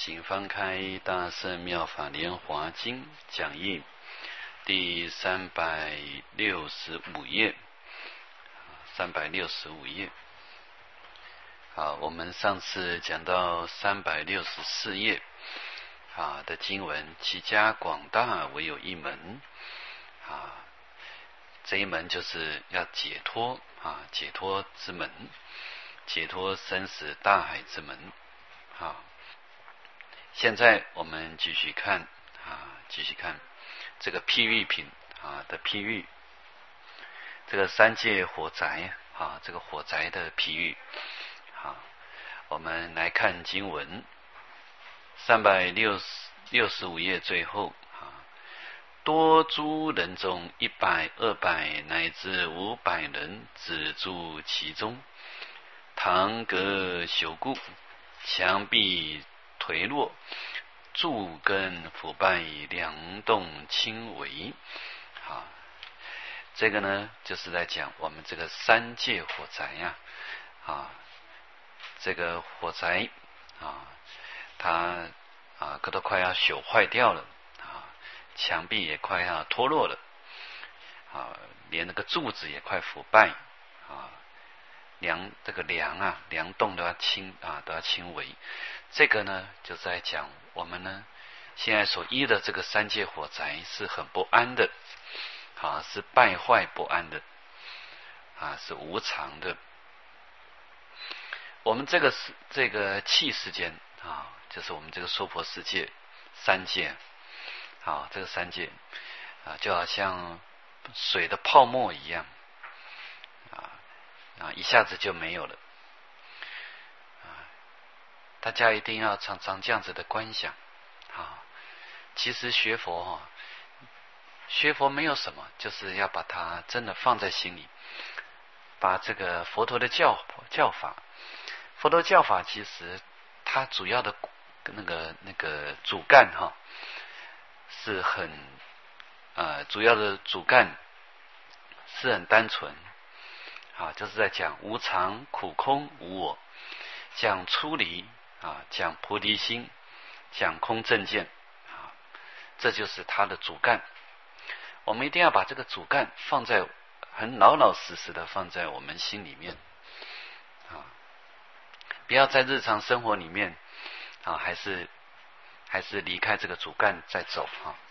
请翻开《大圣妙法莲华经》讲义第365页，365页。好，我们上次讲到364页的经文，其家广大唯有一门这一门就是要解脱解脱之门，解脱生死大海之门现在我们继续看这个譬喻品的譬喻，这个三界火宅这个火宅的譬喻我们来看经文365页最后多诸人中100、200乃至500人只住其中，堂阁朽固，墙壁颓落，柱根腐败，梁栋轻微这个呢就是在讲我们这个三界火宅这个火宅它都快要朽坏掉了墙壁也快要脱落了连那个柱子也快腐败梁栋都要轻微。这个呢就在讲我们呢现在所依的这个三界火宅是很不安的是败坏不安的是无常的。我们这个气世间就是我们这个娑婆世界三界这个三界就好像水的泡沫一样一下子就没有了大家一定要常常这样子的观想其实学佛没有什么，就是要把它真的放在心里，把这个佛陀的教法，佛陀教法其实它主要的那个主干是很主要的主干是很单纯就是在讲无常、苦空、无我，讲出离讲菩提心，讲空正见这就是它的主干。我们一定要把这个主干放在很老老实实的放在我们心里面不要在日常生活里面还是离开这个主干再走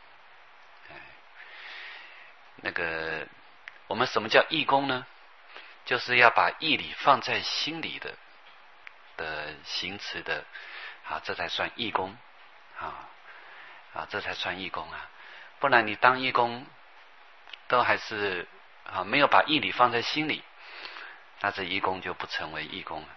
我们什么叫义工呢？就是要把义理放在心里的行持的这才算义工这才算义工不然你当义工都还是没有把义理放在心里，那这义工就不成为义工了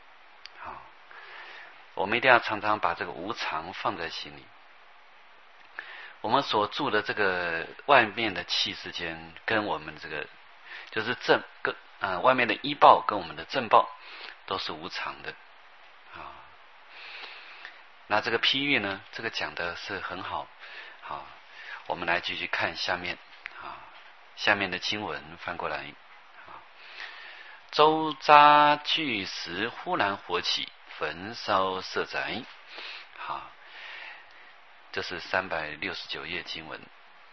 我们一定要常常把这个无常放在心里。我们所住的这个外面的气世间跟我们这个就是外面的依报跟我们的正报都是无常的那这个譬喻呢，这个讲的是很好我们来继续看下面下面的经文翻过来周匝巨石忽然火起，焚烧舍宅这是369页经文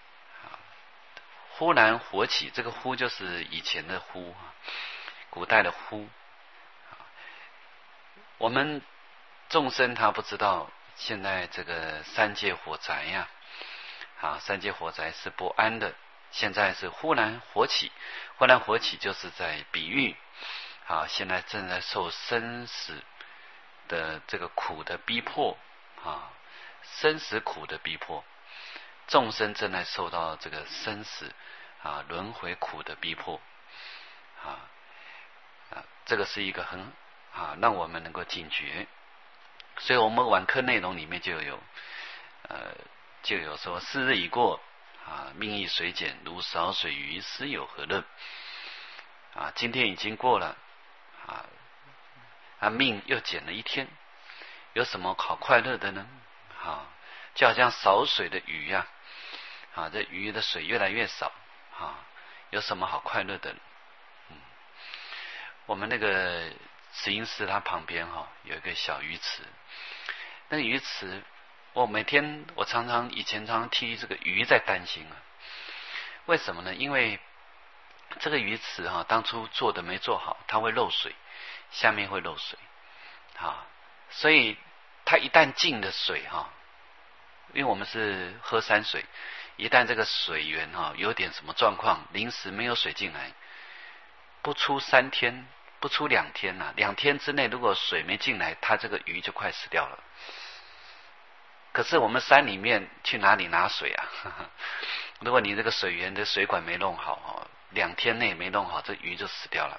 忽然火起，这个忽就是以前的忽古代的忽我们众生他不知道现在这个三界火宅三界火宅是不安的，现在是忽然火起，忽然火起就是在比喻现在正在受生死的这个苦的逼迫生死苦的逼迫，众生正在受到这个生死轮回苦的逼迫这个是一个很让我们能够警觉。所以我们晚课内容里面就有说4日已过命亦随减，如少水鱼，斯有何乐今天已经过了命又减了一天，有什么好快乐的呢就好像少水的鱼这鱼的水越来越少有什么好快乐的我们那个慈音寺它旁边有一个小鱼池那个鱼池，我以前常常替这个鱼在担心啊。为什么呢？因为这个鱼池当初做的没做好，它会漏水，下面会漏水所以它一旦进了水因为我们是喝山水，一旦这个水源有点什么状况，临时没有水进来，不出3天，不出2天2天之内如果水没进来，它这个鱼就快死掉了。可是我们山里面去哪里拿水啊？如果你这个水源的水管没弄好2天内没弄好，这鱼就死掉了，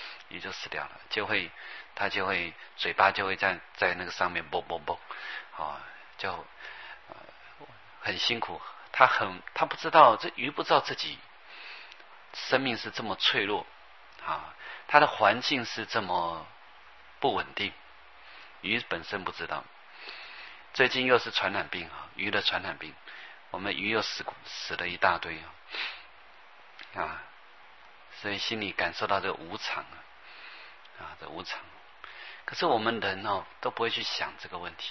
它就会嘴巴就会在那个上面啵啵啵就很辛苦。它不知道，这鱼不知道自己生命是这么脆弱它的环境是这么不稳定，鱼本身不知道。最近又是传染病鱼的传染病，我们鱼又死了一大堆所以心里感受到这个无常这无常。可是我们人都不会去想这个问题，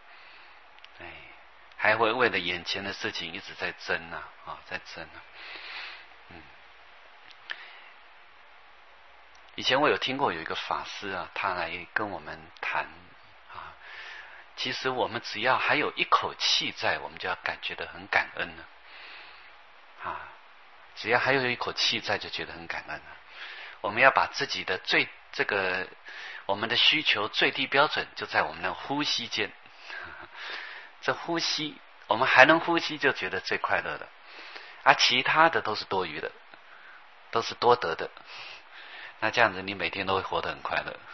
还会为了眼前的事情一直在争在争以前我有听过有一个法师他来跟我们谈其实我们只要还有一口气在，我们就要感觉到很感恩了只要还有一口气在，就觉得很感恩了。我们要把自己的我们的需求最低标准就在我们的呼吸间这呼吸，我们还能呼吸就觉得最快乐的其他的都是多余的，都是多得的。那这样子你每天都会活得很快乐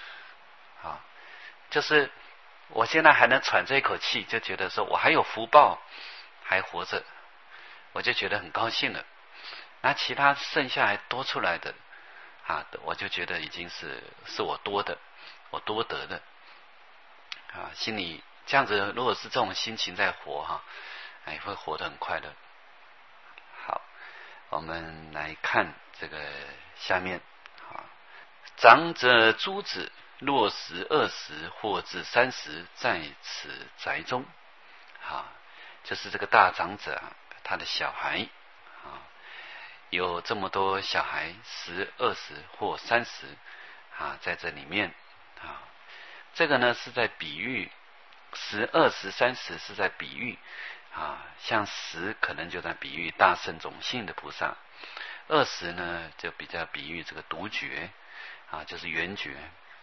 就是我现在还能喘这一口气，就觉得说我还有福报还活着，我就觉得很高兴了。那其他剩下来多出来的我就觉得已经是我多的，我多得的心里这样子，如果是这种心情在活会活得很快乐。好，我们来看这个下面长者诸子若10、20或至30，在此宅中就是这个大长者他的小孩有这么多小孩10、20或30在这里面这个呢是在比喻10、20、30是在比喻像10可能就在比喻大圣种性的菩萨，20呢就比较比喻这个独觉就是圆觉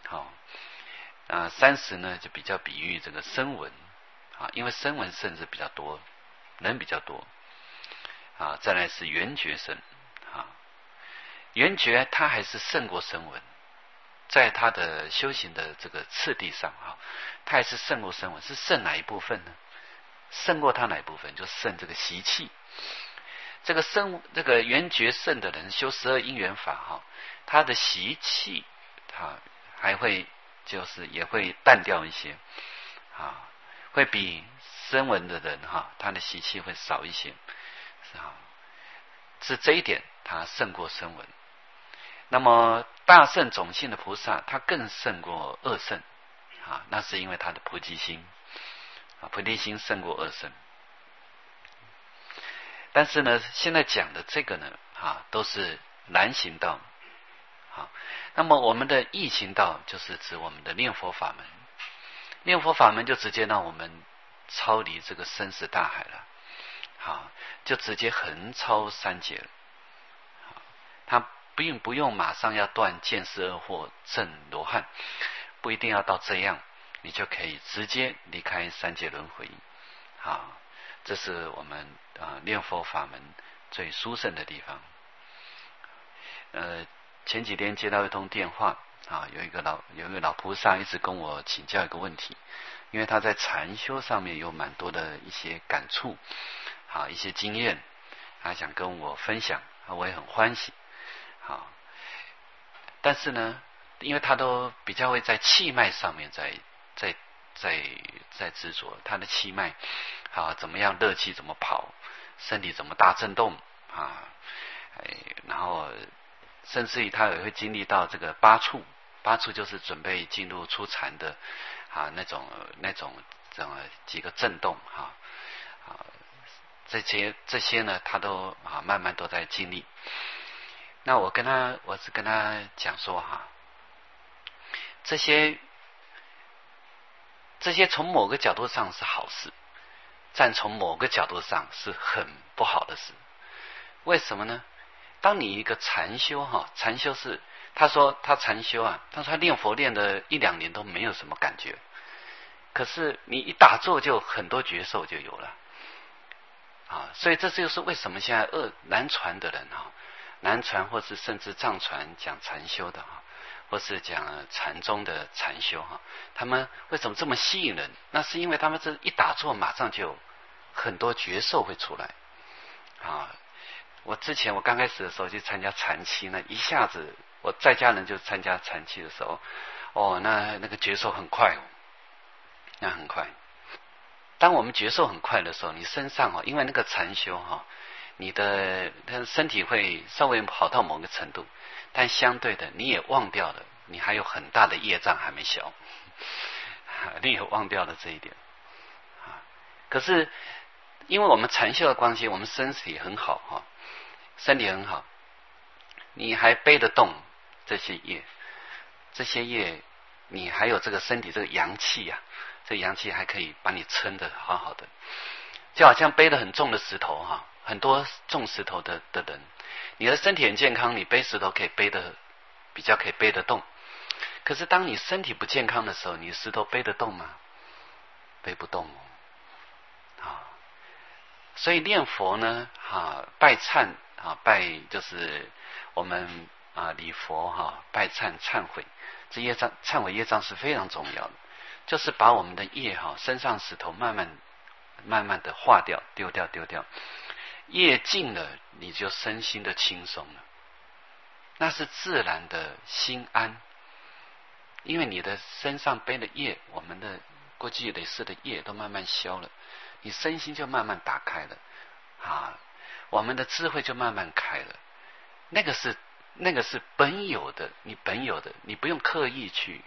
30呢就比较比喻这个声闻因为声闻甚至比较多，人比较多再来是圆觉生圆觉他还是胜过声闻，在他的修行的这个次第上他还是胜过声闻。是胜哪一部分呢？胜过他哪一部分？就胜这个习气。这个圆觉胜的人修12因缘法他的习气还会就是也会淡掉一些会比声闻的人他的习气会少一些是这一点他胜过声闻。那么大圣种性的菩萨他更胜过二圣那是因为他的菩提心菩提心胜过二圣。但是呢现在讲的这个呢都是难行道那么我们的易行道就是指我们的念佛法门，念佛法门就直接让我们超离这个生死大海了就直接横超三界了他并不用马上要断见思二惑证罗汉，不一定要到这样，你就可以直接离开三界轮回这是我们念佛法门最殊胜的地方。前几天接到一通电话有一个老菩萨一直跟我请教一个问题，因为他在禅修上面有蛮多的一些感触一些经验，他想跟我分享我也很欢喜但是呢因为他都比较会在气脉上面在执着，他的气脉怎么样热气怎么跑，身体怎么大震动然后甚至于他也会经历到这个八处就是准备进入初禅的那种这种几个震动这些呢，他都慢慢都在经历。那我是跟他讲说这些从某个角度上是好事，但从某个角度上是很不好的事。为什么呢？当你一个禅修禅修是他说他禅修他说他练佛练了1-2年都没有什么感觉，可是你一打坐就很多觉受就有了所以这就是为什么现在南传的人南传或是甚至藏传讲禅修的或是讲禅宗的禅修他们为什么这么吸引人？那是因为他们这一打坐马上就很多觉受会出来我刚开始的时候去参加禅期呢，一下子我在家人就参加禅期的时候那个觉受很快那很快。当我们觉受很快的时候，你身上因为那个禅修你的身体会稍微好到某个程度，但相对的你也忘掉了你还有很大的业障还没消你也忘掉了这一点可是因为我们禅修的关系，我们身体很好身体很好，你还背得动这些业你还有这个身体这个阳气这个阳气还可以把你撑得好好的，就好像背得很重的石头很多重石头的人，你的身体很健康，你背石头可以背得比较可以背得动。可是当你身体不健康的时候，你石头背得动吗？背不动所以念佛呢拜忏拜就是我们礼佛拜忏忏悔，这业障忏悔业障是非常重要的，就是把我们的业身上石头慢慢的化掉，丢掉业尽了，你就身心的轻松了，那是自然的心安。因为你的身上背的业，我们的过去累世的业都慢慢消了，你身心就慢慢打开了我们的智慧就慢慢开了，那个是本有的，你本有的，你不用刻意去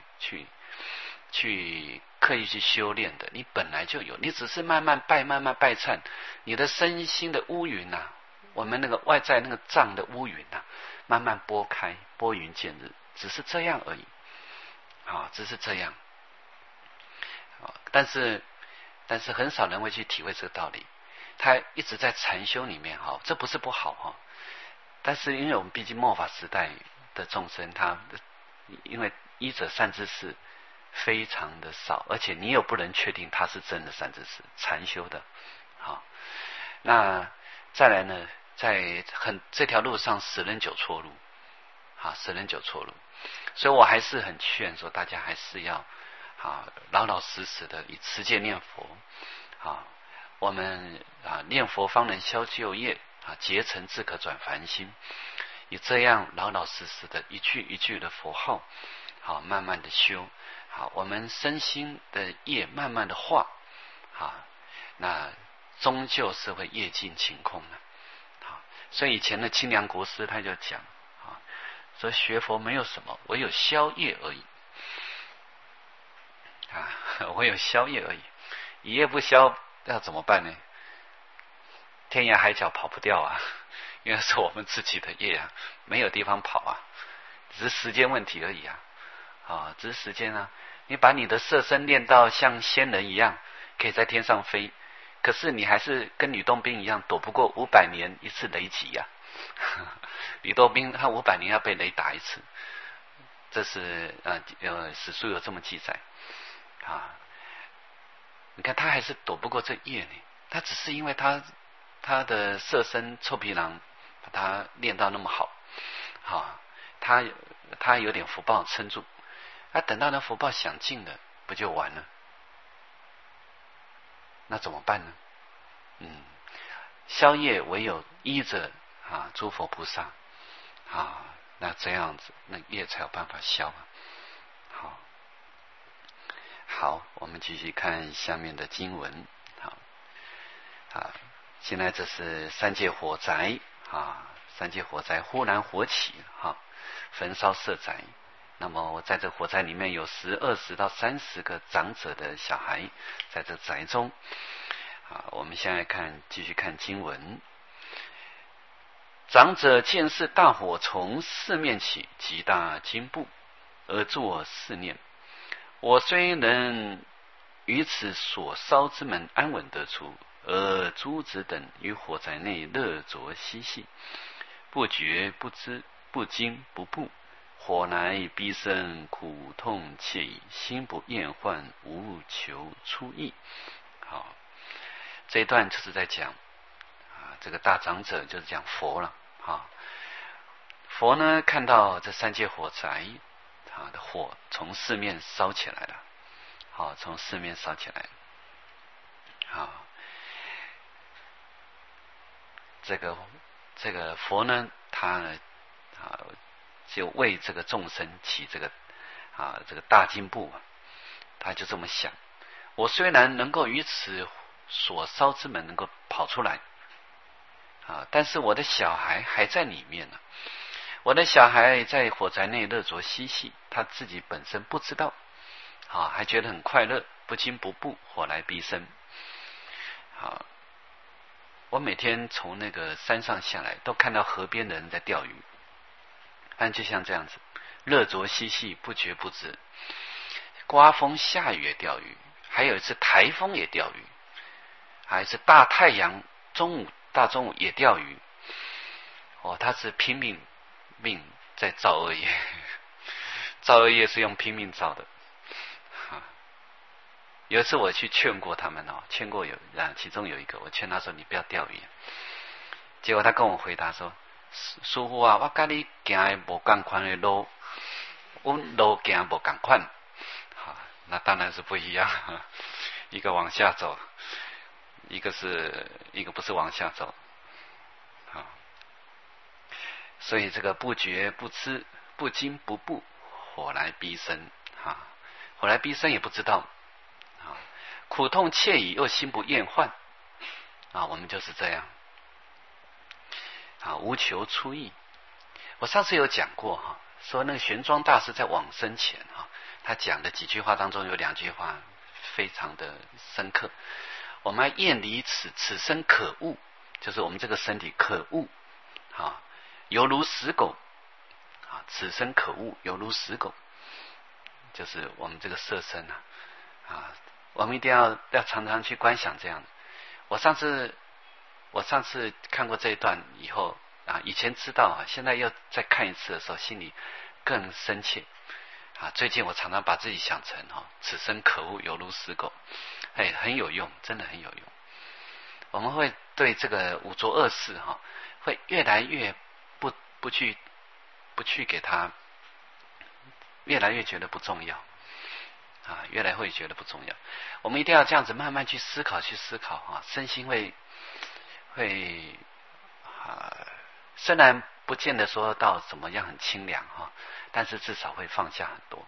刻意去修炼的，你本来就有，你只是慢慢拜忏，你的身心的乌云我们那个外在那个障的乌云慢慢拨开，拨云见日，只是这样而已只是这样但是很少人会去体会这个道理。他一直在禅修里面这不是不好但是因为我们毕竟末法时代的众生，他因为依者善知识非常的少，而且你又不能确定他是真的善知识禅修的那再来呢，在这条路上死人九错路死人九错路，所以我还是很劝说大家还是要老老实实的以持戒念佛我们念佛方能消旧业结成自可转凡心，以这样老老实实的一句一句的佛号慢慢的修我们身心的业慢慢的化那终究是会业尽晴空的所以以前的清凉国师他就讲说学佛没有什么，唯有消业而已唯有消业而已，一业不消要怎么办呢？天涯海角跑不掉因为是我们自己的业没有地方跑只是时间问题而已只是时间你把你的色身练到像仙人一样，可以在天上飞，可是你还是跟吕洞宾一样，躲不过500年一次雷击吕洞宾他500年要被雷打一次，这是史书有这么记载你看他还是躲不过这业呢，他只是因为他的色身臭皮囊把他练到那么好他有点福报撑住等到那福报享尽了，不就完了？那怎么办呢？消业唯有依着诸佛菩萨那这样子那业才有办法消好，我们继续看下面的经文现在这是三界火灾三界火灾忽然火起焚烧舍宅， 那么我在这火灾里面有10、20到30个长者的小孩在这宅中。我们现在继续看经文。长者见是大火从四面起，极大惊怖，而作是念：我虽能于此所烧之门安稳得出，而诸子等于火灾内乐着嬉戏，不觉不知，不惊不怖，火来逼身，苦痛切矣，心不厌患，无求出意。好，这一段就是在讲这个大长者就是讲佛了。佛呢看到这3界火灾的火从四面烧起来了，从四面烧起来，这个佛呢，他就为这个众生起这个大惊怖，他就这么想：我虽然能够于此所烧之门能够跑出来，但是我的小孩还在里面呢。我的小孩在火灾内乐着嬉戏，他自己本身不知道，还觉得很快乐，不惊不怖，火来逼身。我每天从那个山上下来，都看到河边的人在钓鱼，就像这样子，乐着嬉戏，不觉不知。刮风下雨也钓鱼，还有一次台风也钓鱼，还有一次大太阳大中午也钓鱼。他是拼命在造恶业，造恶业是用拼命造的。有一次我去劝过他们劝过其中有一个，我劝他说：“你不要钓鱼。”结果他跟我回答说：“师父啊，我跟你行的不同款的路，我路行不同款。”那当然是不一样，一个往下走，一个不是往下走。所以这个不觉不知，不惊不怖，火来逼身，火来逼身也不知道，苦痛切矣，又心不厌患，我们就是这样，无求出意。我上次有讲过说那个玄奘大师在往生前他讲的几句话当中有2句话非常的深刻。我们要厌离此身可恶，就是我们这个身体可恶，犹如死狗，此身可恶，犹如死狗，就是我们这个色身我们一定要常常去观想这样的。我上次看过这一段以后以前知道现在又再看一次的时候，心里更深切最近我常常把自己想成此身可恶，犹如死狗，很有用，真的很有用。我们会对这个五浊恶世会越来越不去给他，越来越觉得不重要越来会觉得不重要。我们一定要这样子慢慢去思考身心会虽然不见得说到怎么样很清凉但是至少会放下很多。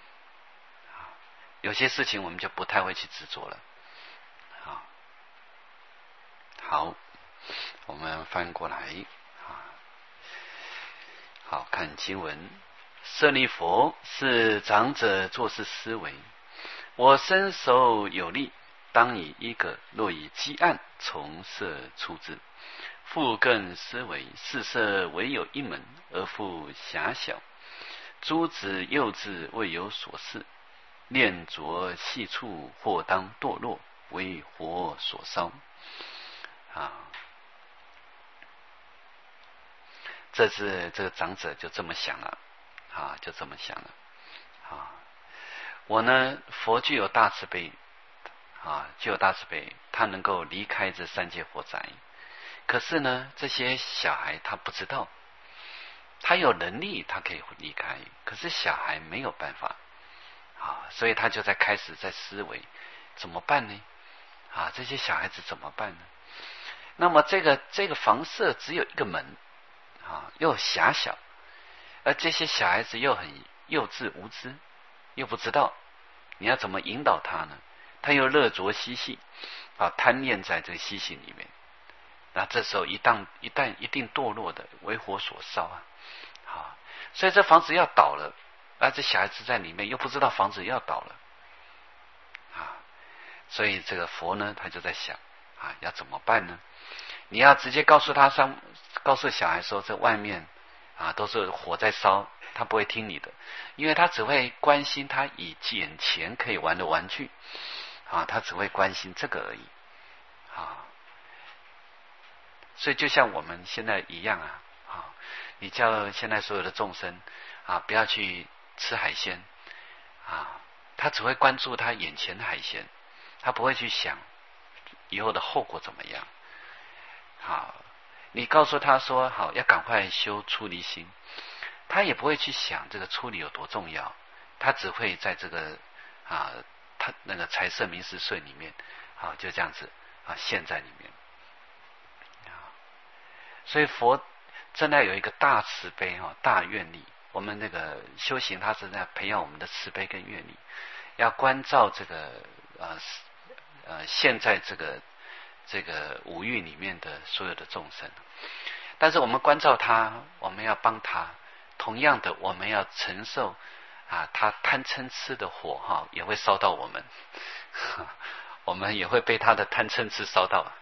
有些事情我们就不太会去执着了。好，我们翻过来好，看经文。舍利佛，是长者做事思维：我身手有力，当以一个，若以积案，从色出之。复更思维：四色唯有一门，而复狭小。诸子幼稚，未有所事，念着细处，或当堕落，为火所烧。这个长者就这么想了就这么想了我呢，佛具有大慈悲具有大慈悲，他能够离开这3界火灾。可是呢，这些小孩他不知道，他有能力他可以离开，可是小孩没有办法所以他就开始在思维怎么办呢？这些小孩子怎么办呢？那么这个房舍只有一个门又狭小，而这些小孩子又很幼稚无知，又不知道你要怎么引导他呢？他又乐着嬉戏贪恋在这个嬉戏里面，那这时候一定堕落的，为火所烧所以这房子要倒了这小孩子在里面又不知道房子要倒了所以这个佛呢，他就在想要怎么办呢？你要直接告诉小孩说这外面都是火在烧，他不会听你的，因为他只会关心他眼前可以玩的玩具他只会关心这个而已所以就像我们现在一样你叫现在所有的众生不要去吃海鲜他只会关注他眼前的海鲜，他不会去想以后的后果怎么样你告诉他说好要赶快修出离心，他也不会去想这个出离有多重要，他只会在这个他那个财色名食睡里面就这样子陷在里面所以佛真的有一个大慈悲大愿力，我们那个修行它是在培养我们的慈悲跟愿力，要关照这个现在这个五欲里面的所有的众生，但是我们关照他，我们要帮他，同样的我们要承受他贪嗔痴的火也会烧到我们我们也会被他的贪嗔痴烧到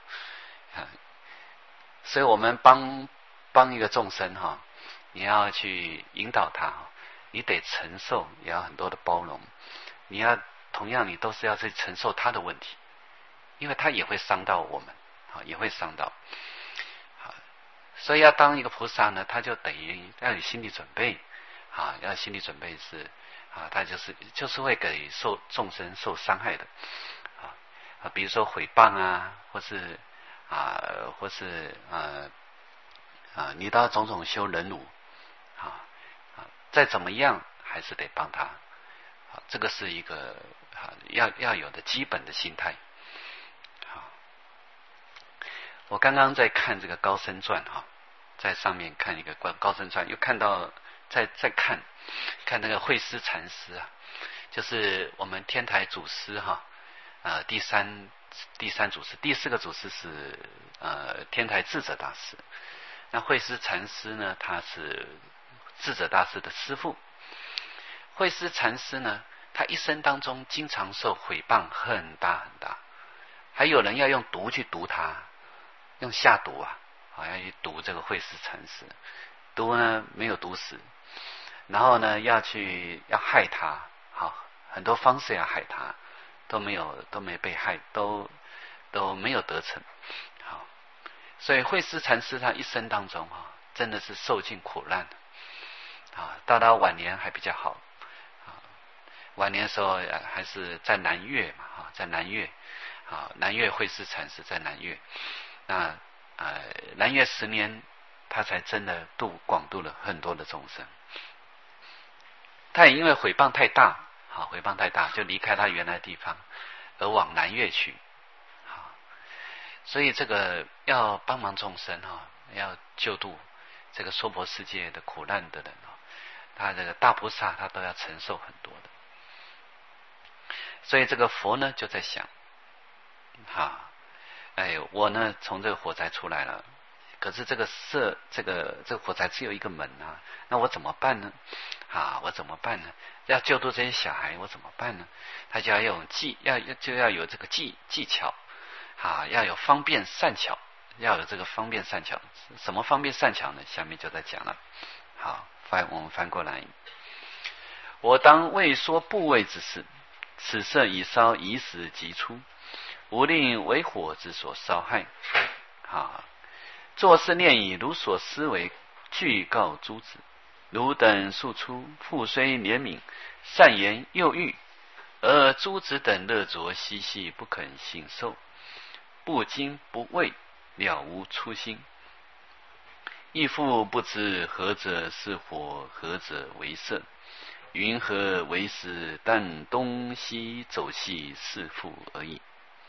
所以我们帮一个众生你要去引导他你得承受，也要很多的包容，你要同样你都是要去承受他的问题，因为他也会伤到我们也会伤到所以要当一个菩萨呢，他就等于要有心理准备要心理准备是他就是会给众生受伤害的比如说诽谤或是你到种种修忍辱再怎么样还是得帮他这个是一个要有的基本的心态我刚刚在看这个高僧传在上面看一个高僧传，又看到再看那个慧思禅师就是我们天台祖师第三祖师，第四个祖师是天台智者大师，那慧思禅师呢，他是智者大师的师父。慧思禅师呢，他一生当中经常受诽谤很大，还有人要用毒去毒他，用下毒要去毒这个慧思禅师，毒呢没有毒死，然后呢要害他，很多方式要害他，都没被害，都没有得逞。所以慧思禅师他一生当中真的是受尽苦难到他晚年还比较好晚年的时候还是在南岳在南岳南岳慧思禅师在南岳，那南岳10年他才真的广度了很多的众生。他也因为诽谤太大就离开他原来的地方而往南岳去所以这个要帮忙众生要救度这个娑婆世界的苦难的人他这个大菩萨他都要承受很多的。所以这个佛呢就在想我呢从这个火灾出来了，可是这个火灾只有一个门那我怎么办呢我怎么办呢？要救度这些小孩我怎么办呢？他就要有要有这个技巧要有方便善巧，要有这个方便善巧。什么方便善巧呢？下面就在讲了。我们翻过来。我当未说部位之事，此色已烧，以死即出，无令为火之所烧害。作是念已，如所思为，具告诸子。汝等速出，复虽怜悯，善言诱喻，而诸子等乐着嬉戏，不肯信受，不惊不畏，了无初心。亦复不知何者是火，何者为色，云何为实？但东西走系是复而已。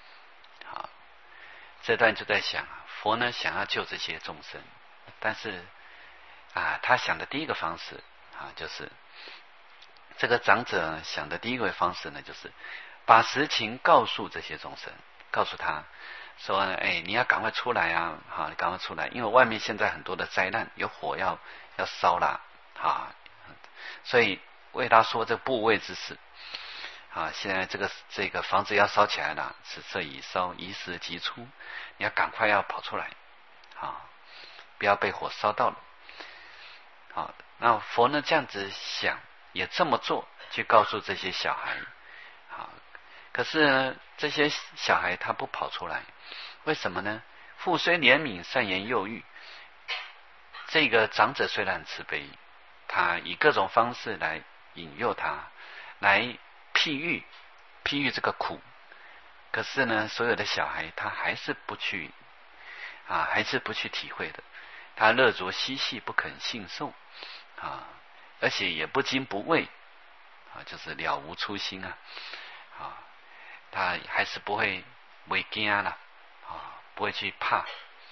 这段就在想佛呢想要救这些众生，但是他想的第一个方式就是这个长者想的第一个方式呢，就是把实情告诉这些众生，告诉他说你要赶快出来你赶快出来，因为外面现在很多的灾难，有火要烧了所以为他说这不畏之事。啊，现在这个房子要烧起来了，此色已烧，宜时即出，你要赶快要跑出来，啊，不要被火烧到了。好，那佛呢这样子想，也这么做，去告诉这些小孩。好，可是呢，这些小孩他不跑出来，为什么呢？父虽怜悯，善言诱喻。这个长者虽然很慈悲，他以各种方式来引诱他，来譬喻这个苦，可是呢，所有的小孩他还是不去体会的，他乐着嬉戏，不肯信受啊，而且也不惊不畏啊，就是了无初心啊，他还是不会畏惊了啊，不会去怕。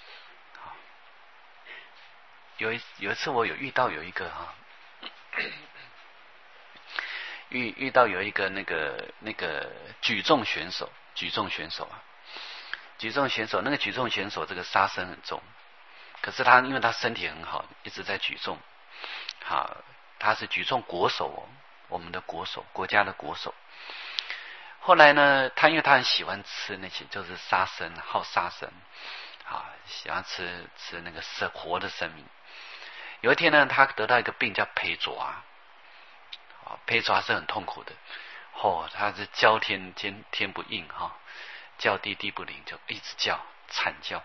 有一次我有遇到有一个遇到有一个那个举重选手啊，举重选手这个杀生很重，可是因为他身体很好，一直在举重，他是举重国手哦，我们的国手，国家的国手。后来呢，因为他很喜欢吃那些就是杀生，好杀生喜欢吃那个活的生命。有一天呢，他得到一个病叫胚爪，胚爪是很痛苦的，他是叫天不应叫地不灵，就一直叫惨叫。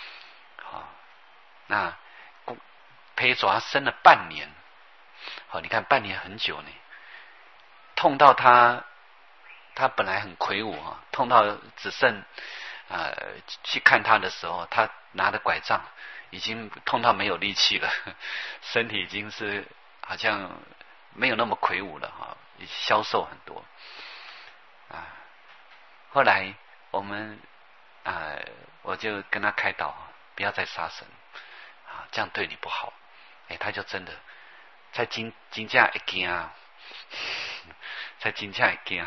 那胚爪生了半年，你看半年很久呢，痛到他本来很魁梧痛到只剩去看他的时候，他拿的拐杖已经痛到没有力气了，身体已经是好像没有那么魁梧了消瘦很多后来我就跟他开导不要再杀生这样对你不好。他就真的在真正会惊在真正会惊。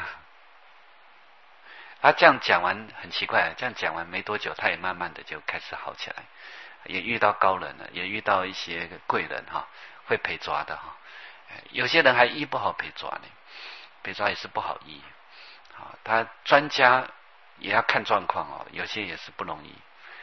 他这样讲完很奇怪，这样讲完没多久，他也慢慢的就开始好起来，也遇到高人了，也遇到一些贵人会陪抓的有些人还医不好陪抓呢，陪抓也是不好医他专家也要看状况有些也是不容易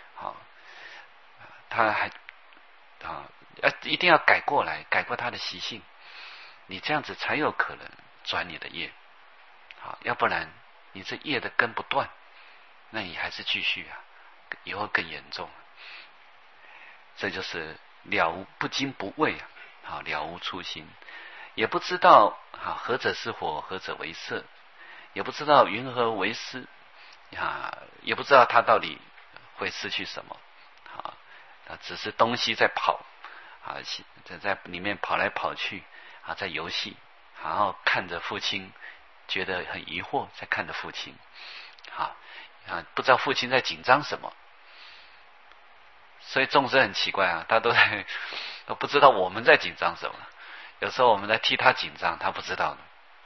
他还一定要改过来，改过他的习性，你这样子才有可能转你的业要不然你这业的根不断，那你还是继续以后更严重。这就是不惊不畏了无初心，也不知道何者是火，何者为色，也不知道云何为师也不知道他到底会失去什么只是东西在跑在里面跑来跑去在游戏，然后看着父亲觉得很疑惑，在看着父亲不知道父亲在紧张什么。所以众生很奇怪他都不知道我们在紧张什么，有时候我们在替他紧张，他不知道的。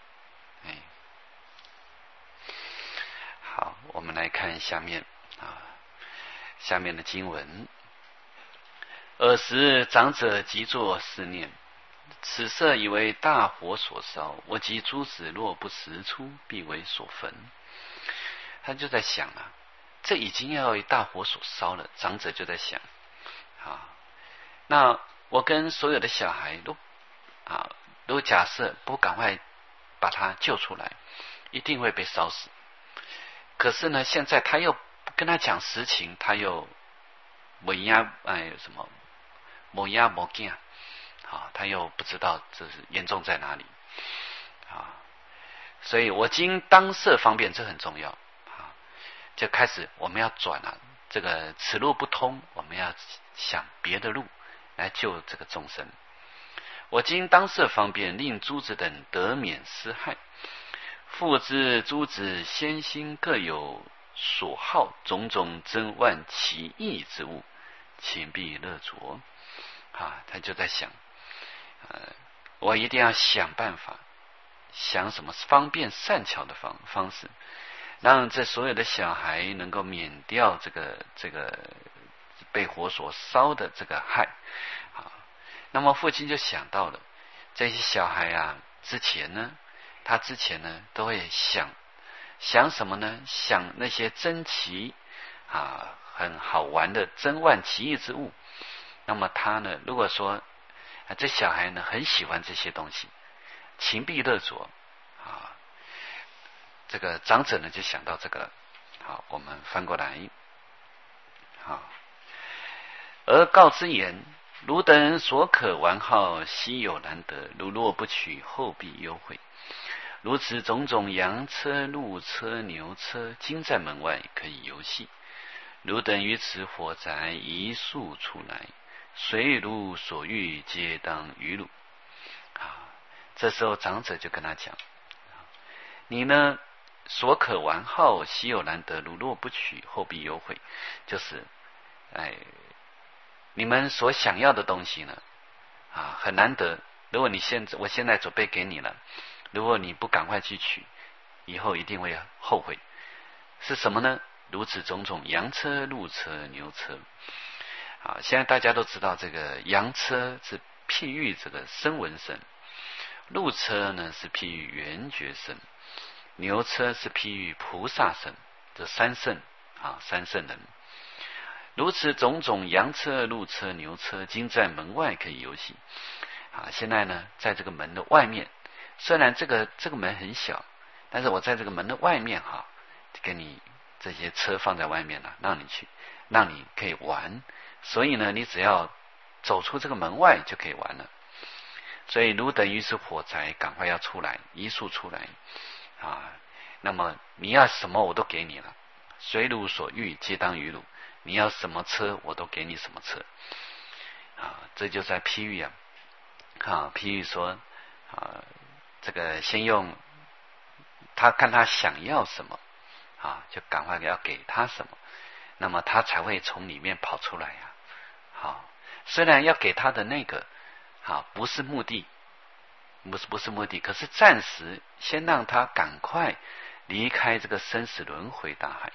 好，我们来看下面下面的经文。尔时长者即作思念，此色以为大火所烧，我及诸子若不时出，必为所焚。他就在想这已经要为大火所烧了，长者就在想那我跟所有的小孩都假设不赶快把他救出来，一定会被烧死。可是呢，现在他又跟他讲实情，他又没压没惊他又不知道这是严重在哪里所以我今当设方便，这很重要就开始我们要转这个此路不通，我们要想别的路来救这个众生。我今当设方便，令诸子等得免施害。复知诸子先心各有所好，种种珍万奇异之物，请必乐着他就在想我一定要想办法，想什么方便善巧的方式，让这所有的小孩能够免掉这个被火所烧的这个害那么父亲就想到了，这些小孩之前呢，他之前呢都会想什么呢？想那些珍奇很好玩的珍万奇异之物。那么他呢，如果说这小孩呢很喜欢这些东西，情必乐着这个长者呢就想到这个了。好，我们翻过来。好，而告之言：汝等所可玩好，稀有难得。汝若不取，后必忧悔。如此种种羊车、鹿车、牛车，今在门外可以游戏。汝等于此火宅一束出来，随汝所欲，皆当于汝。这时候长者就跟他讲：你呢，所可玩好，稀有难得。汝若不取，后必忧悔。就是你们所想要的东西呢很难得。如果我现在准备给你了，如果你不赶快去取，以后一定会后悔。是什么呢？如此种种羊车、鹿车、牛车。现在大家都知道，这个羊车是譬喻这个声闻身，鹿车呢是譬喻缘觉身，牛车是譬喻菩萨身，这三圣人。如此种种羊车、鹿车、牛车，今在门外可以游戏。现在呢，在这个门的外面，虽然这个门很小，但是我在这个门的外面给你这些车放在外面了，让你可以玩。所以呢，你只要走出这个门外就可以玩了。所以如等于是火灾，赶快要出来，一束出来那么你要什么我都给你了，随汝所欲，皆当于汝。你要什么车我都给你什么车这就在譬喻譬喻说这个先用他看他想要什么就赶快要给他什么，那么他才会从里面跑出来虽然要给他的那个不是目的，不是目的，可是暂时先让他赶快离开这个生死轮回大海。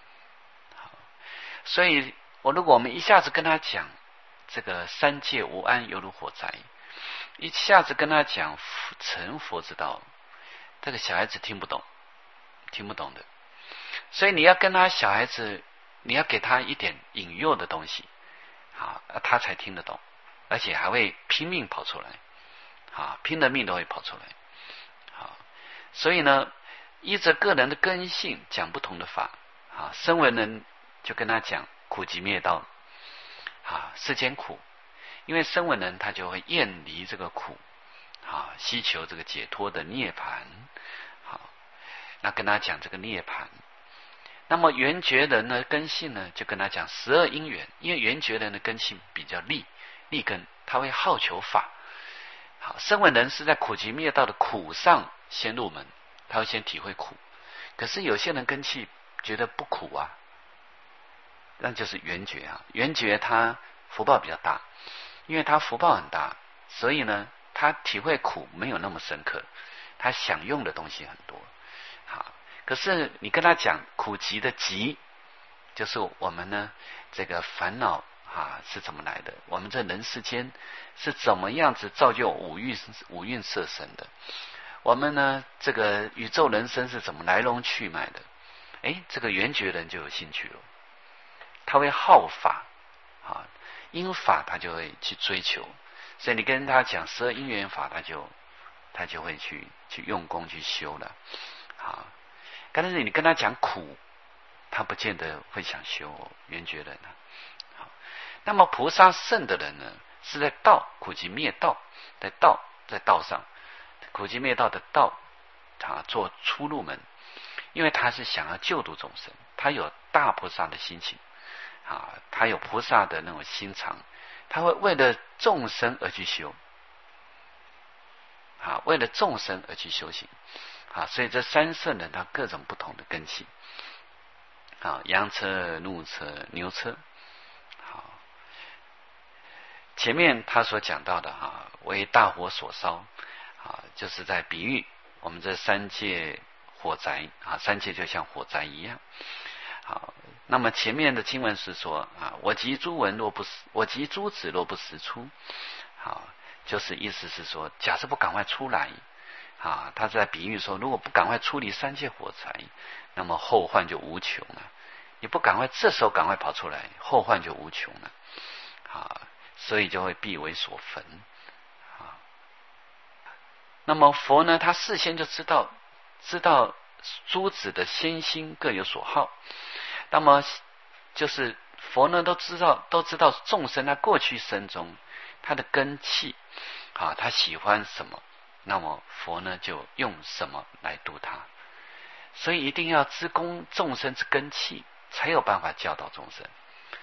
所以如果我们一下子跟他讲这个三界无安犹如火灾，一下子跟他讲成佛之道，这个小孩子听不懂的。所以你要跟他小孩子，你要给他一点引诱的东西他才听得懂，而且还会拼命跑出来拼了命都会跑出来所以呢，依着个人的根性讲不同的法声闻人就跟他讲苦集灭道世间苦，因为声闻人他就会厌离这个苦希求这个解脱的涅槃那跟他讲这个涅槃。那么缘觉人的根性呢，就跟他讲12因缘，因为缘觉人的根性比较利根，他会好求法声闻人是在苦集灭道的苦上先入门，他会先体会苦。可是有些人根气觉得不苦那就是缘觉缘觉他福报比较大，因为他福报很大，所以呢他体会苦没有那么深刻，他享用的东西很多可是你跟他讲苦集的集，就是我们呢这个烦恼是怎么来的，我们这人世间是怎么样子造就五蕴色身的，我们呢这个宇宙人生是怎么来龙去脉的。这个缘觉人就有兴趣了，他会好法因法他就会去追求。所以你跟他讲12因缘法，他就会去用功去修了但是你跟他讲苦，他不见得会想修缘觉人那么菩萨圣的人呢，是在道苦集灭道，在道上苦集灭道的道做出入门，因为他是想要救度众生，他有大菩萨的心情他有菩萨的那种心肠，他会为了众生而去修为了众生而去修行所以这三圣人他各种不同的根器羊车、鹿车、牛车前面他所讲到的为大火所烧就是在比喻我们这三界火灾三界就像火灾一样那么前面的经文是说我及诸子若不时出就是意思是说，假设不赶快出来， 他在比喻说，如果不赶快处理三界火灾，那么后患就无穷了。你不赶快这时候赶快跑出来，后患就无穷了。所以就会必为所焚。那么佛呢，他事先就知道诸子的先心各有所好。那么就是佛呢都知道众生他过去生中他的根器他喜欢什么，那么佛呢就用什么来度他。所以一定要知供众生之根器，才有办法教导众生。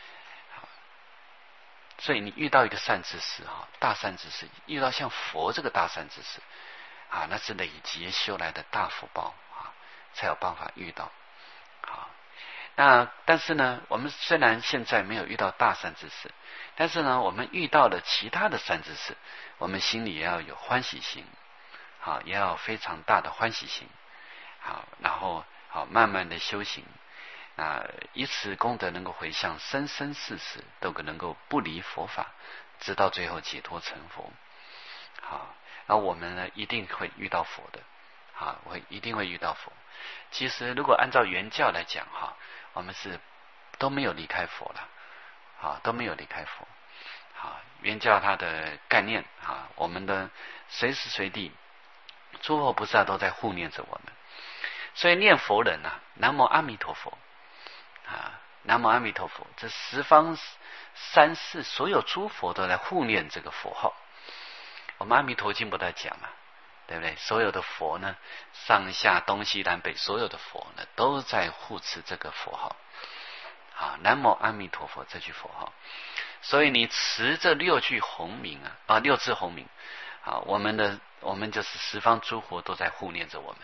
所以你遇到一个善知识大善知识，遇到像佛这个大善知识那是累劫修来的大福报才有办法遇到。那但是呢，我们虽然现在没有遇到大善知识，但是呢，我们遇到了其他的善知识，我们心里也要有欢喜心，也要有非常大的欢喜心，然后慢慢的修行，以此功德能够回向生生世世都能够不离佛法，直到最后解脱成佛。然后我们呢一定会遇到佛的，一定会遇到佛。其实如果按照原教来讲我们是都没有离开佛了，都没有离开佛。原教它的概念我们的随时随地诸佛菩萨都在护念着我们。所以念佛人南无阿弥陀佛南无阿弥陀佛，这十方三世所有诸佛都在护念这个佛号。我们阿弥陀经不在讲对不对？所有的佛呢，上下东西南北所有的佛呢，都在护持这个佛号南无阿弥陀佛这句佛号。所以你持这六句洪名六字洪名我们就是十方诸佛都在护念着我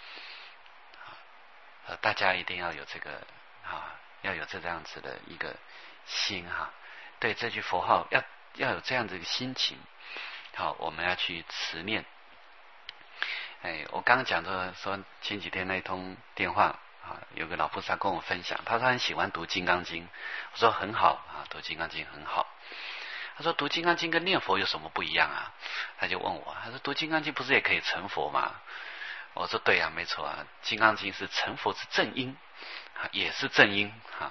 们大家一定要有这个要有这样子的一个心对这句佛号要有这样子的心情我们要去持念。我刚刚讲的说前几天那一通电话有个老菩萨跟我分享，他说很喜欢读金刚经，我说很好读金刚经很好。他说读金刚经跟念佛有什么不一样他就问我，他说读金刚经不是也可以成佛吗？我说对没错金刚经是成佛之正因也是正因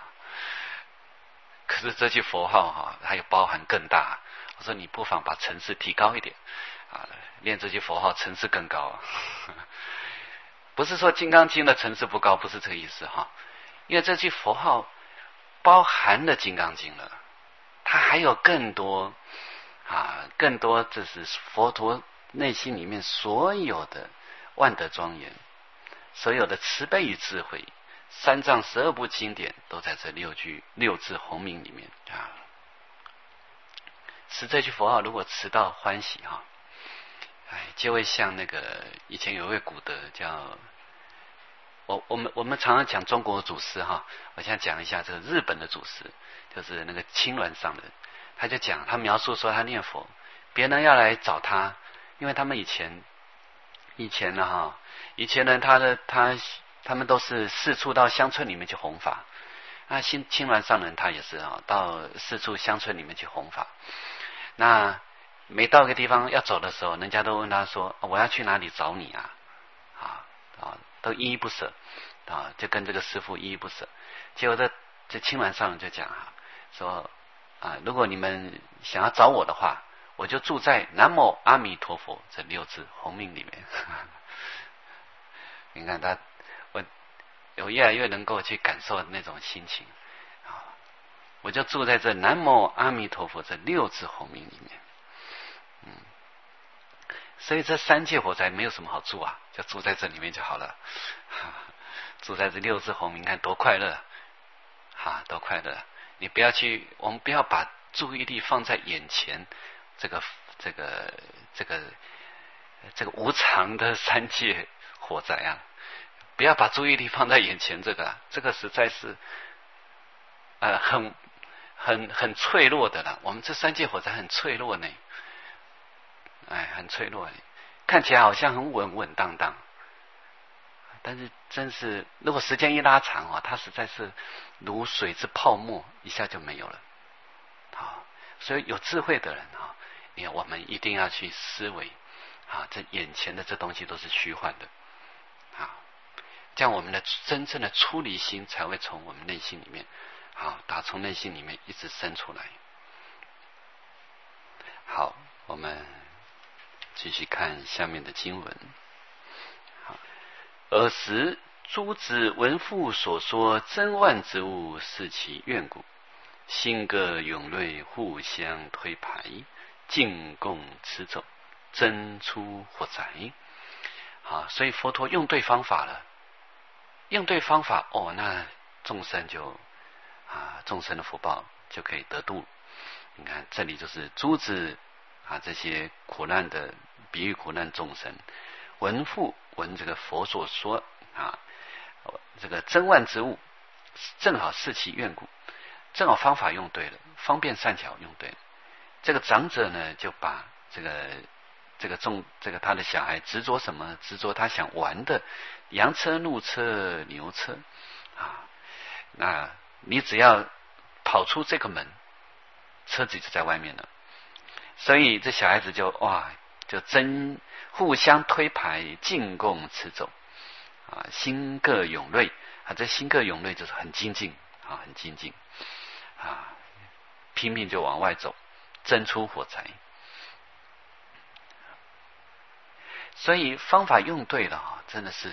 可是这句佛号它有包含更大。我说你不妨把层次提高一点念这句佛号层次更高不是说金刚经的层次不高，不是这个意思因为这句佛号包含了金刚经了，它还有更多这是佛陀内心里面所有的万德庄严，所有的慈悲与智慧，三藏12部经典都在这六字洪名里面持这句佛号如果持到欢喜就会像那个以前有一位古德叫我们常常讲中国祖师我现在讲一下这个日本的祖师，就是那个青鸾上人。他就讲，他描述说他念佛，别人要来找他，因为他们以前呢他们都是四处到乡村里面去弘法。青鸾上人他也是到四处乡村里面去弘法。那每到一个地方要走的时候，人家都问他说我要去哪里找你都依依不舍就跟这个师父依依不舍。结果这青鸾上人就讲说如果你们想要找我的话，我就住在南无阿弥陀佛这六字洪名里面你看我越来越能够去感受那种心情我就住在这南无阿弥陀佛这六字洪名里面所以这三界火灾没有什么好住就住在这里面就好了住在这六字洪名，看多快乐多快乐。我们不要把注意力放在眼前这个无常的三界火灾不要把注意力放在眼前这个实在是很脆弱的了。我们这三界火灾很脆弱呢很脆弱看起来好像很稳当当，但是真是如果时间一拉长它实在是如水之泡沫，一下就没有了所以有智慧的人我们一定要去思维这眼前的这东西都是虚幻的这样我们的真正的出离心才会从我们内心里面打从内心里面一直生出来。好，我们继续看下面的经文。尔时诸子闻父所说珍万之物，视其远古，心各涌锐，互相推排，进贡持走，争出火灾。所以佛陀用对方法了，用对方法那众生就众生的福报就可以得度。你看这里就是诸子这些苦难的比喻苦难众生，闻父闻这个佛所说这个珍万之物，正好视其远古，正好方法用对了，方便善巧用对了。这个长者呢，就把这个他的小孩执着什么？执着他想玩的羊车、鹿车、牛车那你只要跑出这个门，车子就在外面了。所以这小孩子就互相推排，进贡持走心各涌锐这心各涌锐就是很精进很精进拼命就往外走，争出火灾。所以方法用对了真的是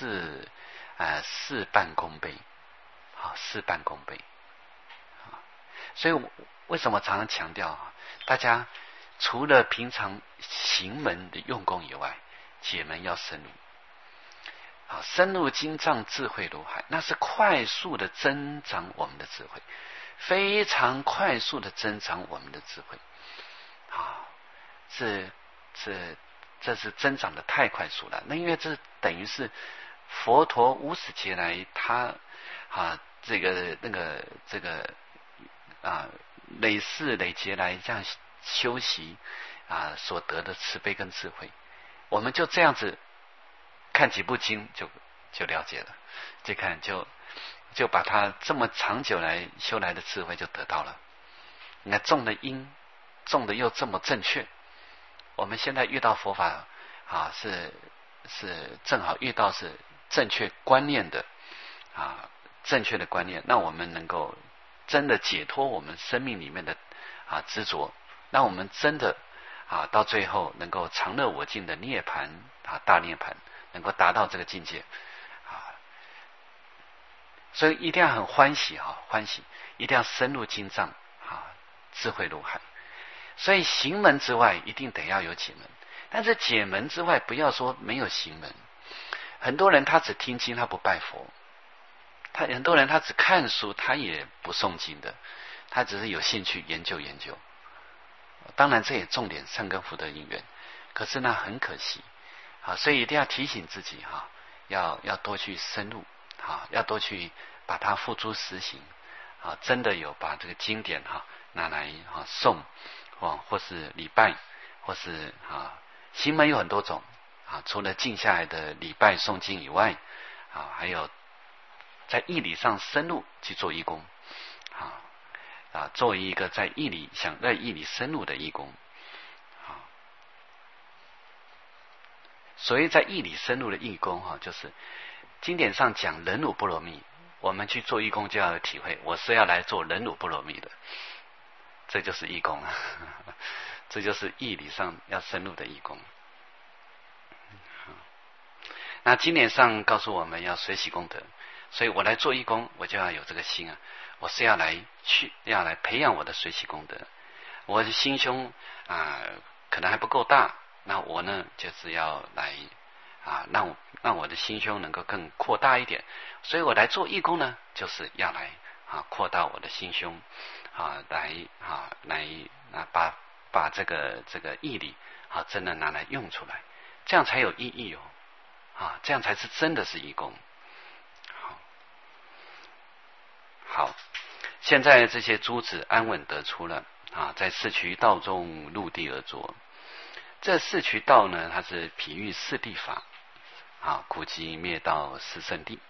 事半功倍事半功倍所以为什么常常强调大家除了平常行门的用功以外，解门要深入深入经藏，智慧如海，那是快速的增长我们的智慧，非常快速的增长我们的智慧这是增长的太快速了。那因为这等于是佛陀无始劫来他累世累劫来这样修习所得的慈悲跟智慧，我们就这样子看几部经就了解了，就把它这么长久来修来的智慧就得到了。你看种的因种的又这么正确，我们现在遇到佛法是正好遇到是正确观念的正确的观念，那我们能够真的解脱我们生命里面的执着，让我们真的到最后能够常乐我净的涅槃大涅槃，能够达到这个境界所以一定要很欢喜欢喜，一定要深入经藏智慧如海。所以行门之外一定得要有解门，但是解门之外不要说没有行门。很多人他只听经，他不拜佛，很多人他只看书，他也不诵经的，他只是有兴趣研究研究。当然这也重点善根福德因缘，可是那很可惜所以一定要提醒自己要多去深入要多去把它付诸实行真的有把这个经典拿来诵或是礼拜，或是行门有很多种除了静下来的礼拜诵经以外还有在义理上深入去做义工作为一个在义理深入的义工所以在义理深入的义工就是经典上讲忍辱波罗蜜，我们去做义工就要有体会，我是要来做忍辱波罗蜜的，这就是义工这就是义理上要深入的义工。那经典上告诉我们要随喜功德，所以我来做义工，我就要有这个心我是要来培养我的随喜功德。我的心胸可能还不够大，那我呢就是要来让我的心胸能够更扩大一点，所以我来做义工呢，就是要来扩大我的心胸来把这个义理真的拿来用出来，这样才有意义这样才是真的是义工。好，现在这些诸子安稳得出了在四渠道中入地而着。这四渠道呢，它是譬喻四谛法苦集灭道四圣谛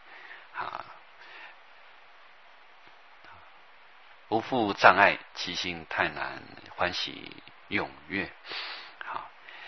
无复障碍，其心泰然欢喜踊跃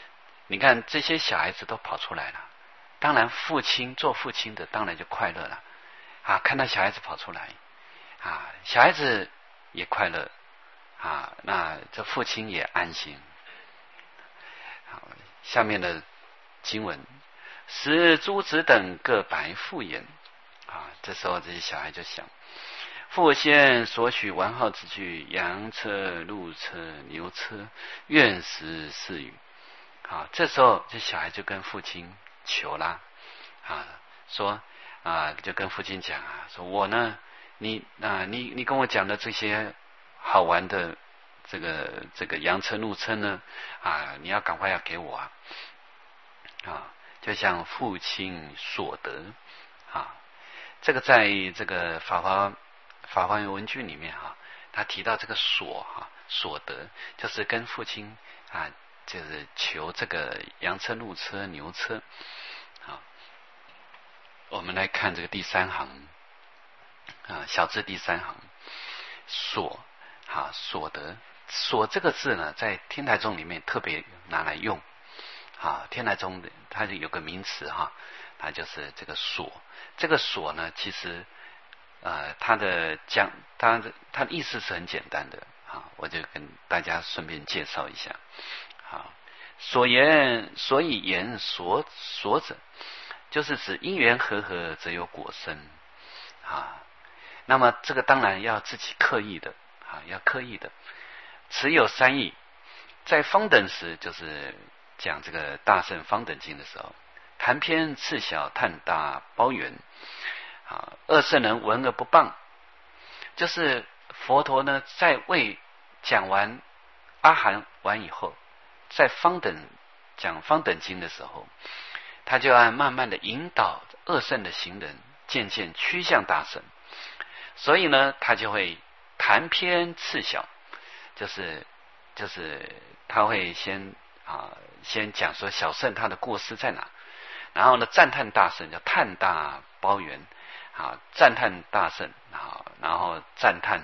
你看这些小孩子都跑出来了，当然做父亲的当然就快乐了啊！看到小孩子跑出来啊，小孩子也快乐啊，那这父亲也安心。好，下面的经文，使诸子等各白父言啊，这时候这些小孩就想，父先所许完好之具，羊车、鹿车、牛车，愿食是与。啊，这时候这小孩就跟父亲求啦，啊，说啊，就跟父亲讲啊，说我呢，你跟我讲的这些好玩的这个羊车、鹿车呢，啊，你要赶快要给我啊，就像父亲所得啊，这个在这个法华文句里面他提到这个所得，就是跟父亲啊。就是求这个羊车、鹿车、牛车。好，我们来看这个第3行小字第3行，所得。所这个字呢，在天台宗里面特别拿来用天台宗它有个名词它就是这个所。这个所呢，其实它的意思是很简单的我就跟大家顺便介绍一下。所以言所者，就是指因缘和合则有果生那么这个当然要自己刻意的要刻意的。此有3义，在方等时，就是讲这个大乘方等经的时候，谈偏次小，探大包圆二圣人闻而不谤，就是佛陀呢在未讲完阿含完以后，在讲方等经的时候，他就要慢慢的引导二圣的行人渐渐趋向大圣，所以呢他就会谈偏次小，就是他会先讲说小圣他的过失在哪，然后呢赞叹大圣，叫叹大包圆赞叹大圣然后赞叹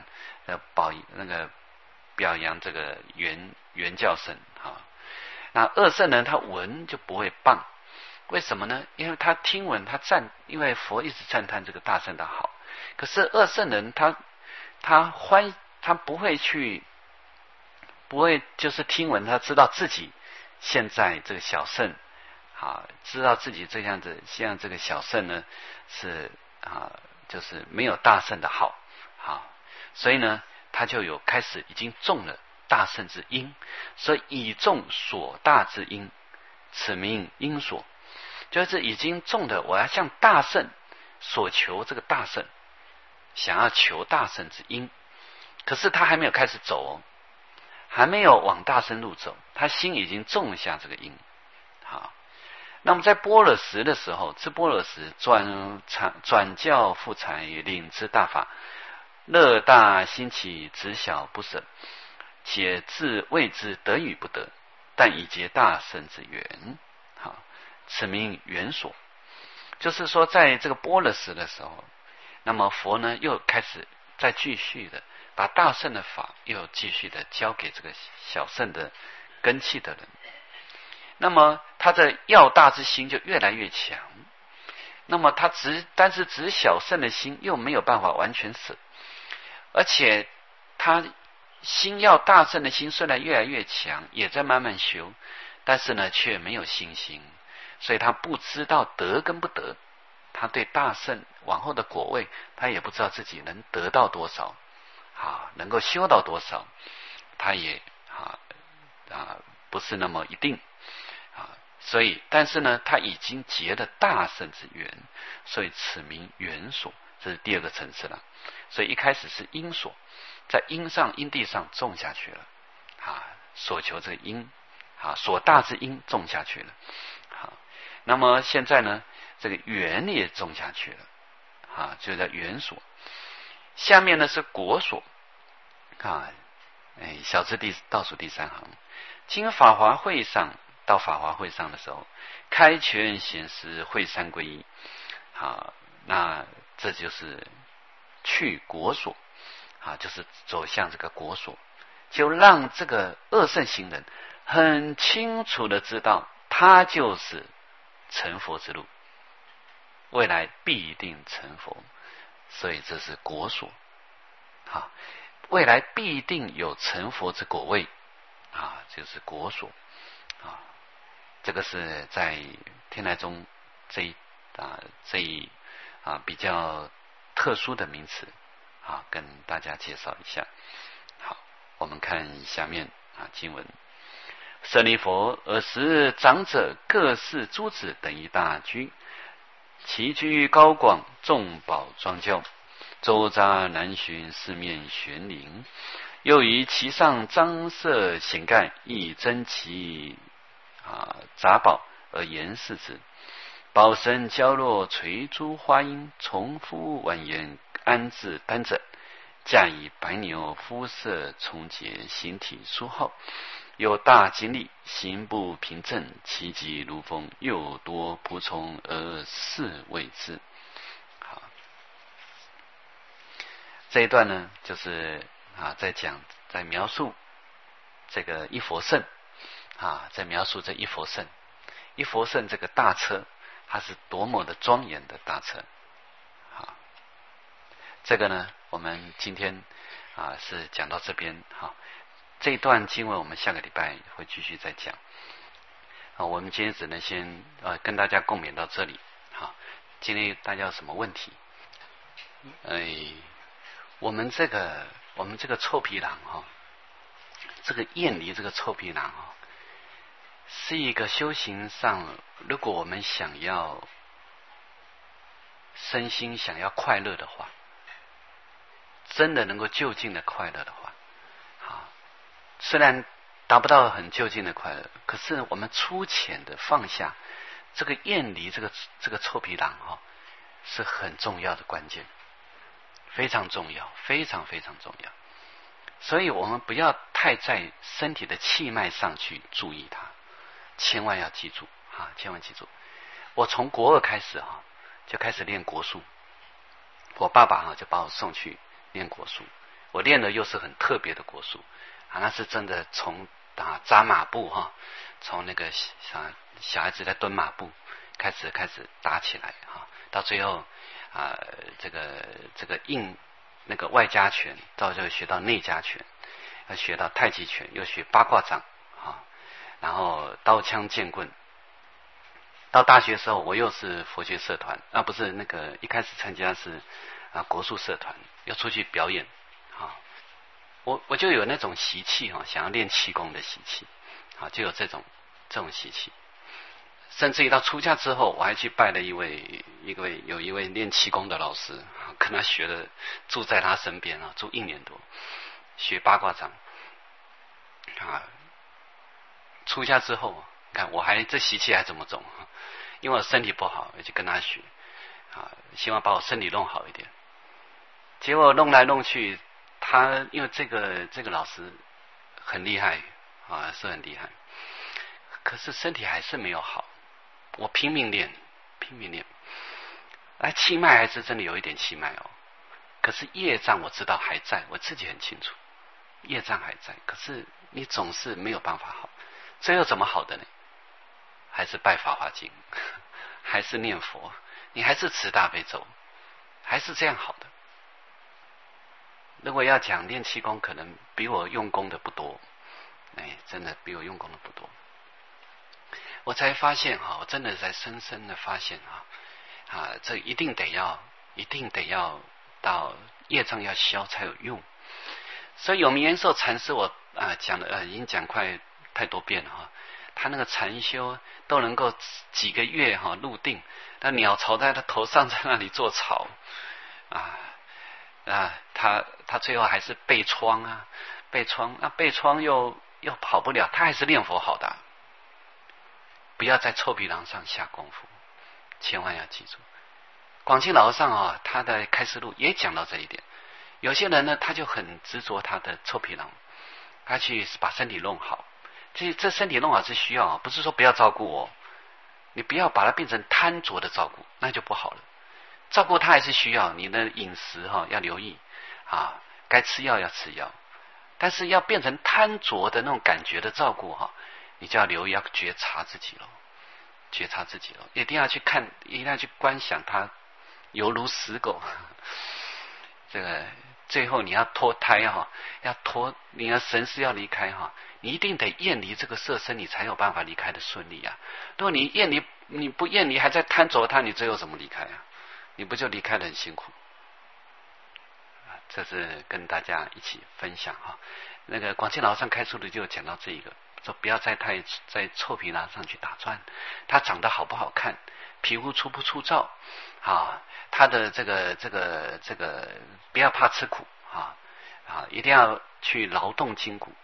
表扬这个原教圣那二圣人他闻就不会谤，为什么呢？因为他听闻因为佛一直赞叹这个大圣的好，可是二圣人他不会就是听闻，他知道自己现在这个小圣知道自己这样子，像这个小圣呢是就是没有大圣的好所以呢他就有开始已经中了大圣之因，所以以中所大之因，此名因所，就是已经中的我要向大圣所求这个大圣，想要求大圣之因，可是他还没有开始走还没有往大圣路走，他心已经种下这个因那么在般若时的时候，知般若时转教复财，领之大法，乐大兴起，知小不舍，且自谓之得与不得，但以结大圣之缘此名缘所。就是说在这个般若时的时候，那么佛呢又开始再继续的把大圣的法又继续的交给这个小圣的根器的人，那么他的要大之心就越来越强，那么但是只小圣的心又没有办法完全舍，而且他心要大圣的心虽然越来越强，也在慢慢修，但是呢却没有信心，所以他不知道得跟不得，他对大圣往后的果位他也不知道自己能得到多少能够修到多少，他也不是那么一定所以但是呢他已经结了大圣之缘，所以此名缘所，这是第2个层次了。所以一开始是因所，在因地上种下去了所求这个因所大之因种下去了那么现在呢这个缘也种下去了就叫缘所。下面呢是果所小字倒数第3行，经法华会上，到法华会上的时候，开权显实会三归一那这就是去果所就是走向这个果所，就让这个二圣行人很清楚的知道它就是成佛之路，未来必定成佛，所以这是果所。好，未来必定有成佛之果位啊，就是果所啊。这个是在天台宗这一比较特殊的名词啊，跟大家介绍一下。好，我们看下面经文：舍利弗，尔时长者各侍诸子等一大居，其居高广，众宝庄校，周匝南巡，四面悬铃。又于其上张设显盖，亦珍其杂宝而严饰之。宝身娇弱，垂珠花缨，重复婉言，安置丹枕。驾以白牛，肤色重洁，形体殊厚，有大精力，行步平正，其疾如风，又多仆从而侍卫之。好，这一段呢，就是在描述这个一佛圣在描述这一佛圣。一佛圣这个大车，它是多么的庄严的大车。好，这个呢，我们今天是讲到这边。好，这一段经文我们下个礼拜会继续再讲。我们今天只能先跟大家共勉到这里。好，今天大家有什么问题？我们这个臭皮囊这个厌离这个臭皮囊是一个修行上，如果我们想要身心想要快乐的话，真的能够就近的快乐的话，虽然达不到很就近的快乐，可是我们粗浅的放下这个厌离这个臭皮囊是很重要的关键，非常重要，非常非常重要。所以我们不要太在身体的气脉上去注意它，千万要记住千万记住。我从国二开始就开始练国术，我爸爸就把我送去练国术，我练的又是很特别的国术那是真的从扎马步从那个小孩子在蹲马步开始打起来到最后这个硬那个外家拳，到最后学到内家拳，要学到太极拳，又学八卦掌然后刀枪剑棍。到大学的时候，我又是佛学社团不是那个一开始参加是国术社团，要出去表演我就有那种习气想要练气功的习气就有这种习气。甚至于到出家之后，我还去拜了有一位练气功的老师，跟他学了，住在他身边住1年多，学八卦掌出家之后，看我还这习气还怎么走？因为我身体不好，我就跟他学希望把我身体弄好一点。结果弄来弄去，他因为这个老师很厉害是很厉害，可是身体还是没有好。我拼命练，气脉还是真的有一点气脉可是业障我知道还在，我自己很清楚，业障还在，可是你总是没有办法好。最后怎么好的呢？还是拜法华经，还是念佛，你还是持大悲咒，还是这样好的。如果要讲练气功，可能比我用功的不多，真的比我用功的不多。我才发现我真的在深深的发现这一定得要到业障要消才有用。所以有明延寿禅师我讲了已经讲快太多遍了他那个禅修都能够几个月入定，那鸟巢在他头上，在那里做巢他最后还是背疮背疮又跑不了，他还是念佛好的不要在臭皮囊上下功夫，千万要记住。广清老和尚他的开示录也讲到这一点。有些人呢，他就很执着他的臭皮囊，他去把身体弄好。这身体弄好是需要不是说不要照顾你不要把它变成贪着的照顾，那就不好了。照顾它还是需要，你的饮食要留意该吃药要吃药，但是要变成贪着的那种感觉的照顾你就要留意，要觉察自己了。 觉察自己了，一定要去看，一定要去观想它犹如死狗。这个最后你要脱胎哈，要脱你的神识要离开哈，你一定得厌离这个色身，你才有办法离开的顺利啊。如果你厌离，你不厌离还在贪着它，你最后怎么离开啊？你不就离开得很辛苦？这是跟大家一起分享哈。那个广钦老和尚开出的就讲到这一个，说不要在臭皮囊上去打转，它长得好不好看，皮肤粗不粗糙啊，它的这个不要怕吃苦啊，一定要去劳动筋骨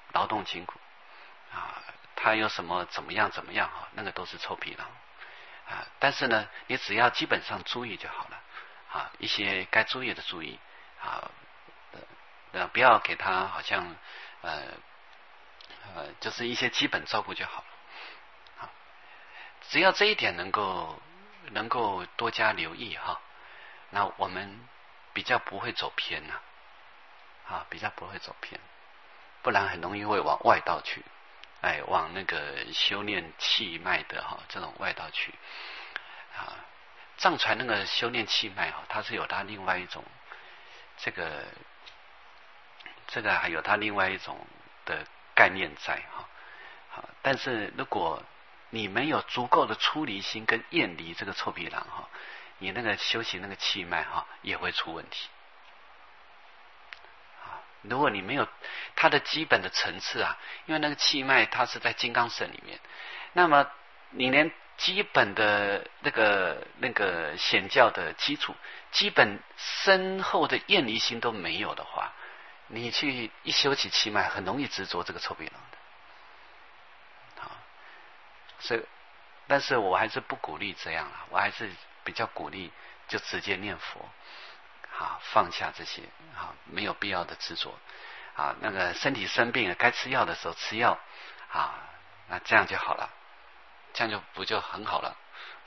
啊，它有什么怎么样啊，那个都是臭皮囊啊。但是呢，你只要基本上注意就好了啊，一些该注意的注意啊，不要给他好像就是一些基本照顾就好了。只要这一点能够多加留意哈，那我们比较不会走偏比较不会走偏，不然很容易会往外道去，往那个修炼气脉的这种外道去啊。藏传那个修炼气脉它是有它另外一种这个还有它另外一种的概念在但是如果你没有足够的出离心跟厌离这个臭皮囊你那个修行那个气脉也会出问题如果你没有它的基本的层次因为那个气脉它是在金刚绳里面，那么你连基本的那个显教的基础，基本深厚的厌离心都没有的话，你去一修起气脉，很容易执着这个臭皮囊的。所以，但是我还是不鼓励这样我还是比较鼓励就直接念佛放下这些没有必要的执着那个身体生病了，该吃药的时候吃药那这样就好了，这样不就很好了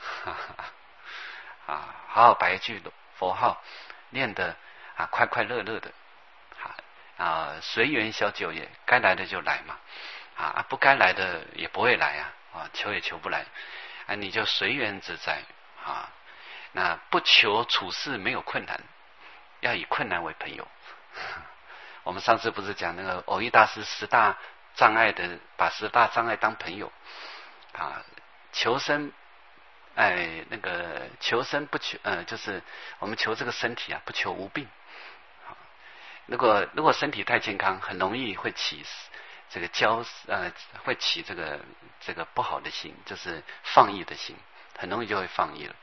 好好摆一句佛号，念得快快乐乐的随缘小酒也，该来的就来嘛不该来的也不会来求也求不来你就随缘自在那不求处事没有困难，要以困难为朋友。我们上次不是讲那个藕益大师10大障碍的，把10大障碍当朋友求生那个求生不求就是我们求这个身体不求无病如果身体太健康，很容易会起这个会起这个不好的心，就是放逸的心，很容易就会放逸了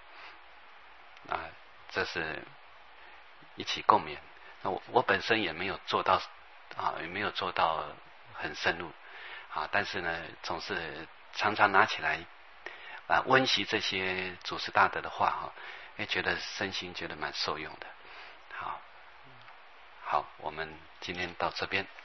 这是一起共勉。那我本身也没有做到也没有做到很深入但是呢，总是常常拿起来温习这些祖师大德的话也觉得身心觉得蛮受用的。好，我们今天到这边。